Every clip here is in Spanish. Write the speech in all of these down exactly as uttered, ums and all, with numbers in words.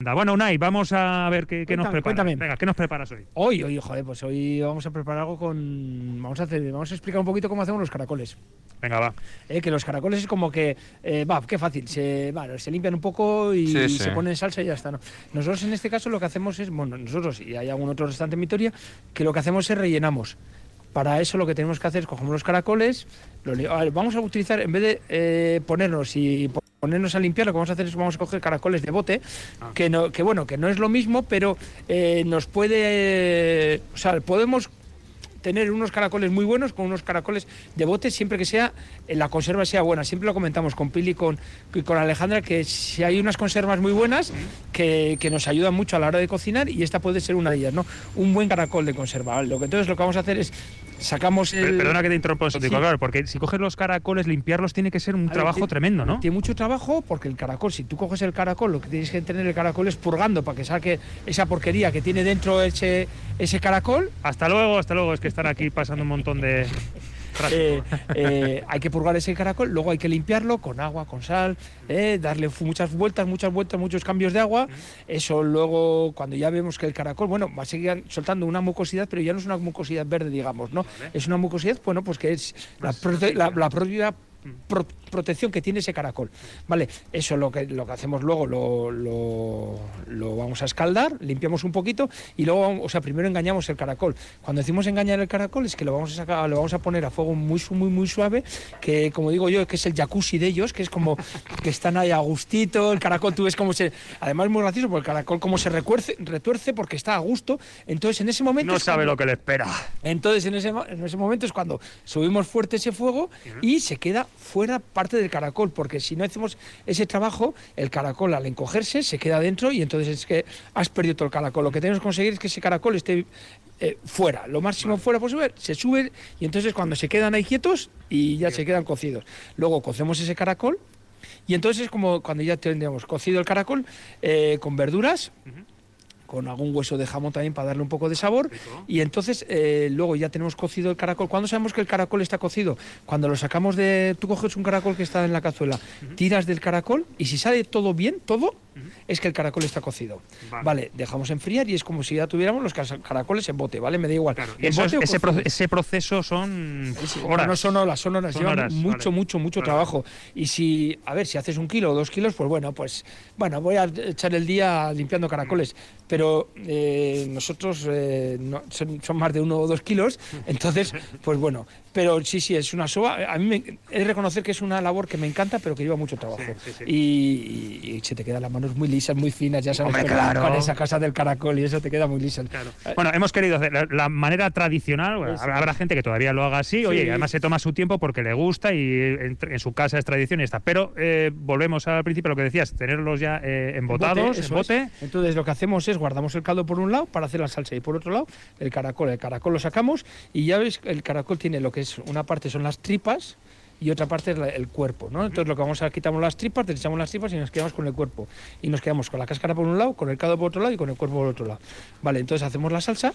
Bueno, Unai, vamos a ver qué, qué nos Cuéntame, preparas. cuéntame. Venga, ¿qué nos preparas hoy? Hoy, hoy, joder, pues hoy vamos a preparar algo con... Vamos a hacer, vamos a explicar un poquito cómo hacemos los caracoles. Venga, va. Eh, que los caracoles es como que, eh, va, qué fácil, se, bueno, se limpian un poco y, Sí, y sí. se ponen en salsa y ya está, ¿no? Nosotros en este caso lo que hacemos es, bueno, nosotros y hay algún otro restaurante en Vitoria, que lo que hacemos es rellenamos. Para eso lo que tenemos que hacer es cogemos los caracoles, lo, a ver, vamos a utilizar, en vez de eh, ponernos y ponernos a limpiar, lo que vamos a hacer es vamos a coger caracoles de bote, Ah. que, no, que bueno, que no es lo mismo, pero eh, nos puede, eh, o sea, podemos tener unos caracoles muy buenos con unos caracoles de bote siempre que sea la conserva sea buena. Siempre lo comentamos con Pili y con, y con Alejandra, que si hay unas conservas muy buenas que, que nos ayudan mucho a la hora de cocinar, y esta puede ser una de ellas, ¿no? Un buen caracol de conserva, ¿vale? Lo que entonces lo que vamos a hacer es sacamos el... Perdona que te interrumpa, Sí. digo, claro, porque si coges los caracoles, limpiarlos tiene que ser un A ver, trabajo tiene- tremendo, ¿no? Tiene mucho trabajo porque el caracol, si tú coges el caracol, lo que tienes que tener el caracol es purgando para que saque esa porquería que tiene dentro ese, ese caracol. Hasta luego, hasta luego, es que están aquí pasando un montón de... Eh, eh, hay que purgar ese caracol, luego hay que limpiarlo con agua, con sal, eh, darle fu- muchas vueltas, muchas vueltas, muchos cambios de agua. Eso luego, cuando ya vemos que el caracol, bueno, va a seguir soltando una mucosidad, pero ya no es una mucosidad verde, digamos, ¿no? Vale. Es una mucosidad, bueno, pues que es la, Más prote- la, fina. la propia pro- protección que tiene ese caracol. Vale, eso lo que, lo que hacemos luego, lo, lo, lo vamos a escaldar, limpiamos un poquito y luego, vamos- o sea, primero engañamos el caracol. Cuando decimos engañar el caracol es que lo vamos a sacar, lo vamos a poner a fuego muy, su- muy, muy suave, que como digo yo, que es el jacuzzi de ellos, que es como que están ahí a gustito, el caracol tú ves cómo se... Además es muy gracioso porque el caracol como se recuerce, retuerce porque está a gusto, entonces en ese momento... No es sabe cuando- lo que le espera. entonces, en ese, mo- en ese momento es cuando subimos fuerte ese fuego y se queda fuera parte del caracol, porque si no hacemos ese trabajo, el caracol al encogerse se queda dentro y entonces es que has perdido todo el caracol. Lo que tenemos que conseguir es que ese caracol esté eh, fuera, lo máximo fuera posible, se sube y entonces cuando se quedan ahí quietos y ya se quedan cocidos. Luego cocemos ese caracol y entonces es como cuando ya tendríamos cocido el caracol eh, con verduras, con algún hueso de jamón también para darle un poco de sabor. Rico. Y entonces eh, luego ya tenemos cocido el caracol. ¿Cuándo sabemos que el caracol está cocido? Cuando lo sacamos de... Tú coges un caracol que está en la cazuela, tiras del caracol y si sale todo bien, todo, es que el caracol está cocido. Vale. Vale, dejamos enfriar y es como si ya tuviéramos los cas- caracoles en bote, ¿vale? Me da igual. Claro, y En eso es- bote o ese, cocido. proce- ese proceso son Sí, horas. No son horas, son horas. Son Lleva horas, mucho, vale. mucho, mucho Vale. trabajo. Y si, a ver, si haces un kilo o dos kilos, pues bueno, pues bueno, voy a echar el día limpiando caracoles. Pero eh, nosotros eh, no- son, son más de uno o dos kilos, entonces, pues bueno. Pero sí, sí, es una soba. A mí me, he de reconocer que es una labor que me encanta, pero que lleva mucho trabajo. Sí, sí, sí. Y, y- y se te quedan las manos muy lisas, muy finas, ya sabes, Hombre, con, claro. con esa casa del caracol y eso te queda muy lisa. Claro. Bueno, hemos querido hacer la, la manera tradicional. Bueno, Eso. habrá, habrá gente que todavía lo haga así, oye, Sí. y además se toma su tiempo porque le gusta y en, en su casa es tradición y está. Pero eh, volvemos al principio, lo que decías, tenerlos ya eh, embotados, en eso bote. es. Entonces lo que hacemos es guardamos el caldo por un lado para hacer la salsa y por otro lado el caracol. El caracol lo sacamos y ya ves, el caracol tiene lo que es una parte son las tripas y otra parte es la- el cuerpo, ¿no? Entonces lo que vamos a quitamos las tripas, desechamos las tripas y nos quedamos con el cuerpo. Y nos quedamos con la cáscara por un lado, con el caldo por otro lado y con el cuerpo por otro lado. Vale, entonces hacemos la salsa,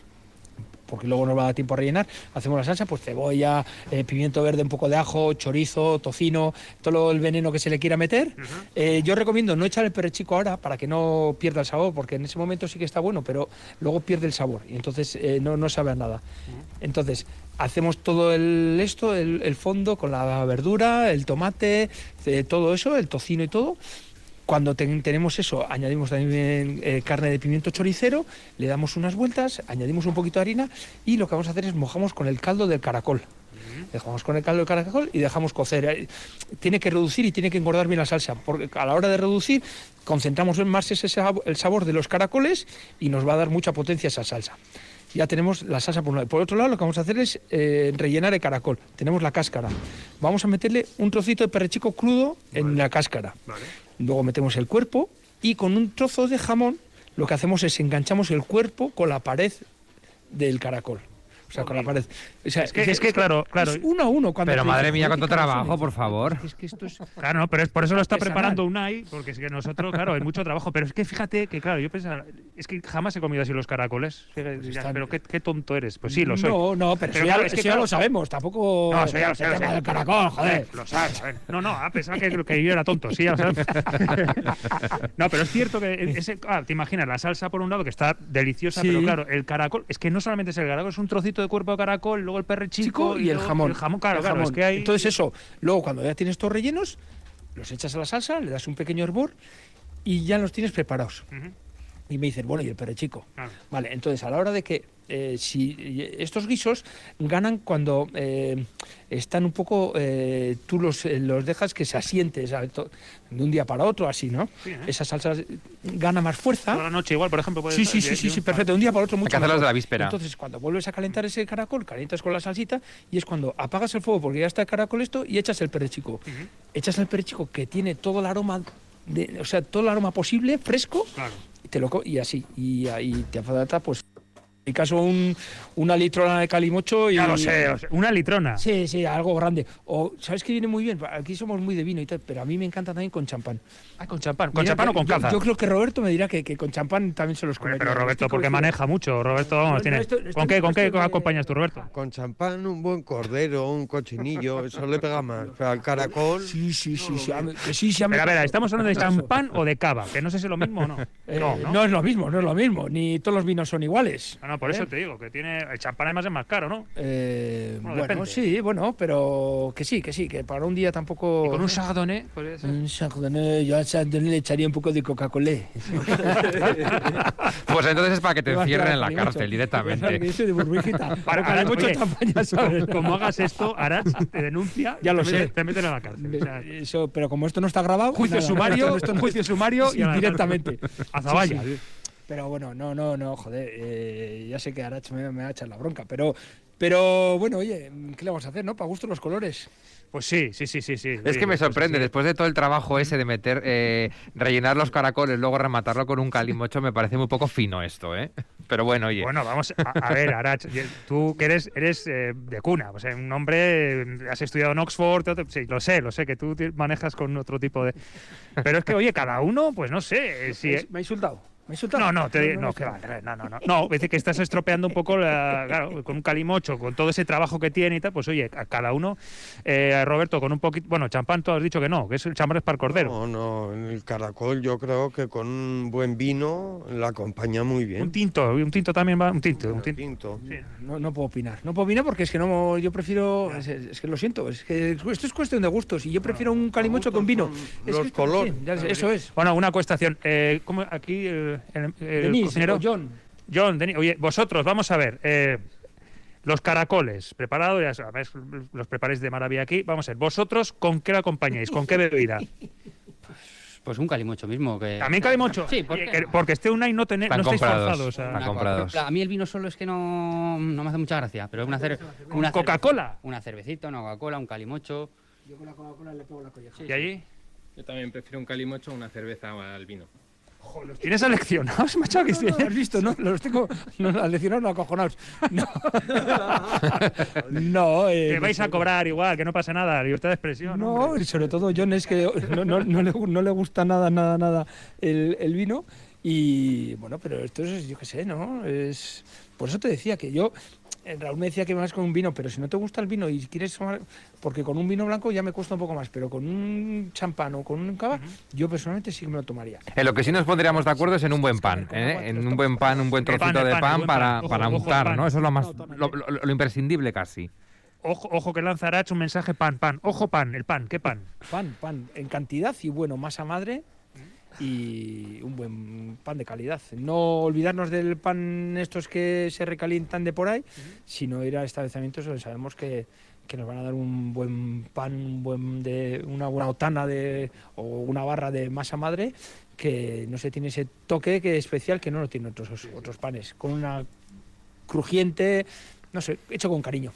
porque luego nos va a dar tiempo a rellenar. Hacemos la salsa, pues cebolla, eh, pimiento verde, un poco de ajo, chorizo, tocino, todo el veneno que se le quiera meter. Eh, yo recomiendo no echar el perechico ahora para que no pierda el sabor, porque en ese momento sí que está bueno, pero luego pierde el sabor y entonces eh, no, no sabe a nada. Entonces, hacemos todo el esto, el, el fondo con la verdura, el tomate, eh, todo eso, el tocino y todo. Cuando ten- tenemos eso, añadimos también eh, carne de pimiento choricero, le damos unas vueltas, añadimos un poquito de harina y lo que vamos a hacer es mojamos con el caldo del caracol. Dejamos con el caldo del caracol y dejamos cocer. Eh, Tiene que reducir y tiene que engordar bien la salsa, porque a la hora de reducir concentramos más ese sab- el sabor de los caracoles y nos va a dar mucha potencia esa salsa. Ya tenemos la salsa por un lado. Por otro lado, lo que vamos a hacer es eh, rellenar el caracol. Tenemos la cáscara. Vamos a meterle un trocito de perrechico crudo en la cáscara. Vale. Luego metemos el cuerpo y con un trozo de jamón lo que hacemos es enganchamos el cuerpo con la pared del caracol. O sea, con la pared. O sea, Es que- es que, claro, claro. Es uno a uno. Cuando Pero te madre dices, mía, "Joder, cuánto qué cabezón trabajo, es". por favor. Es que esto es... Claro, no, pero es por eso lo está Artesanal. preparando Unai, porque es que nosotros, claro, hay mucho trabajo. Pero es que fíjate que, claro, yo pensaba, es que jamás he comido así los caracoles. Pues están... Pero qué, qué tonto eres. Pues sí, lo soy. No, no, pero, pero eso, claro, ya, es que, eso claro, ya lo sabemos. Tampoco. No, eso ya lo sé. El del caracol, joder. Lo sabes. No, no, a pesar que, que yo era tonto. Sí, ya lo sabes. No, pero es cierto que ese, ah, te imaginas la salsa por un lado que está deliciosa, sí. Pero claro, el caracol es que no solamente es el caracol, es un trocito de cuerpo de caracol, luego el perrechico y, y el jamón. El jamón, claro, el claro. jamón. Es que hay... Entonces eso, luego cuando ya tienes estos rellenos, los echas a la salsa, le das un pequeño hervor y ya los tienes preparados. Uh-huh. Y me dicen, bueno, ¿y el perrechico? Claro. Vale, entonces a la hora de que eh, si estos guisos ganan cuando eh, están un poco, eh, tú los, eh, los dejas que se asiente, ¿sabes? De un día para otro, así, ¿no? Sí, ¿eh? Esa salsa gana más fuerza. Toda la noche igual, por ejemplo. Puede sí, sí, sí, sí, sí, perfecto, de un día para otro mucho Hay que hacerlos de la víspera. Entonces, cuando vuelves a calentar ese caracol, calientas con la salsita y es cuando apagas el fuego porque ya está el caracol esto y echas el perrechico. Uh-huh. Echas el perrechico que tiene todo el aroma, de, o sea, todo el aroma posible, fresco. Claro. Te lo y así, y ahí te falta, pues, en mi caso, un, una litrona de calimocho. Y, ya lo sé, lo sé, una litrona. Sí, sí, algo grande. O, ¿sabes qué viene muy bien? Aquí somos muy de vino y tal, pero a mí me encanta también con champán. Ah, con champán. ¿Con champán o con caza? Yo, yo creo que Roberto me dirá que, que con champán también se los come. Pero Roberto, porque maneja mucho. Roberto, vamos, no, tiene. No, esto, esto ¿Con qué, con qué de... acompañas tú, Roberto? Con champán, un buen cordero, un cochinillo, eso le pega más. Pero al caracol. Sí, sí, sí. sí, sí, sí, sí pero a ver, ¿estamos hablando de champán o de cava? Que no sé si es lo mismo o no. Eh, no, no. No es lo mismo, no es lo mismo. Ni todos los vinos son iguales. No, no, por ¿eh? eso te digo, que tiene. El champán además es más caro, ¿no? Eh, bueno, bueno sí, bueno, pero que sí, que sí, que para un día tampoco. ¿Y con un chardonnay? ¿Podría ser? Un chardonnay, yo al chardonnay le echaría un poco de Coca-Cola. Pues entonces es para que te encierren en la cárcel directamente. De burbujita. Para que hay mucho champán, ya sabes. Como hagas esto, Arach te denuncia. Ya lo te sé. Meten, te meten en la cárcel. O sea, eso, pero como esto no está grabado. Juicio nada, sumario, esto no juicio sumario y directamente. Azabaya. Sí, sí. Pero bueno, no, no, no, joder, eh, ya sé que Arach me, me va a echar la bronca, pero, pero bueno, oye, ¿qué le vamos a hacer, no? Para gusto los colores. Pues sí, sí, sí, sí, sí. Es sí, que me sorprende, pues sí. Después de todo el trabajo ese de meter, eh, rellenar los caracoles, luego rematarlo con un calimocho, me parece muy poco fino esto, ¿eh? Pero bueno, oye. Bueno, vamos a, a ver, Arach, tú que eres, eres eh, de cuna, o sea, un hombre, has estudiado en Oxford, sí, lo sé, lo sé, que tú manejas con otro tipo de... Pero es que, oye, cada uno, pues no sé... Si... Me ha insultado. ¿Me no, no, te, no, no, que va, no, no, no. No, dice que estás estropeando un poco, la, claro, con un calimocho, con todo ese trabajo que tiene y tal, pues oye, a cada uno, eh, Roberto, con un poquito, bueno, champán tú has dicho que no, que es el champán es para el cordero. No, no, el caracol yo creo que con un buen vino la acompaña muy bien. Un tinto, un tinto también va, un tinto. Un tinto. tinto. Sí. No, no puedo opinar, no puedo opinar porque es que no, yo prefiero, es, es que lo siento, es que esto es cuestión de gustos y yo prefiero un calimocho con vino. Los es que, colores. Sí, ya, eso es. Bueno, una cuestación, eh, ¿cómo aquí el, el, el cocinero? John. John, Denis, oye, vosotros, vamos a ver, eh, los caracoles, preparados, ya sabes, los preparáis de maravilla aquí, vamos a ver, vosotros, ¿con qué lo acompañáis? ¿Con qué bebida? Pues un calimocho mismo. Que... ¿También calimocho? Sí, porque, que, porque este Unai no, tené, no estáis forzados. A... comprados. A mí el vino solo es que no, no me hace mucha gracia, pero una, cer una ¿Coca-Cola? Una cervecita, una Coca-Cola, un calimocho. Yo con la Coca-Cola le pego la colleja. Sí, ¿y allí? Yo también prefiero un calimocho o una cerveza al vino. Joder, los tienes aleccionados, macho. No, no, no, has visto, ¿no? Los tengo no, aleccionados, no acojonados. No. no eh, que vais a cobrar igual, que no pasa nada, libertad de expresión. No, hombre. Y sobre todo John es que no, no, no, le, no le gusta nada, nada, nada el, el vino. Y bueno, pero esto es, yo qué sé, ¿no? Es, por eso te decía que yo... Raúl me decía que más con un vino, pero si no te gusta el vino y quieres tomar, porque con un vino blanco ya me cuesta un poco más, pero con un champán o con un cava, uh-huh. yo personalmente sí que me lo tomaría. En lo que sí nos pondríamos de acuerdo es en un buen pan, ¿eh? En un buen pan, un buen trocito pan, de pan, pan para, ojo, para untar, ojo, ¿no? Eso es lo más, lo, lo, lo imprescindible casi. Ojo, ojo que lanza Arach un mensaje pan, pan, ojo pan, el pan, ¿qué pan? Pan, pan, en cantidad y bueno, masa madre. Y un buen pan de calidad. No olvidarnos del pan estos que se recalientan de por ahí, uh-huh. sino ir a establecimientos donde sabemos que, que nos van a dar un buen pan, un buen de, una buena otana de, o una barra de masa madre que no sé, tiene ese toque que especial que no lo tienen otros, otros panes. Con una crujiente, no sé, hecho con cariño.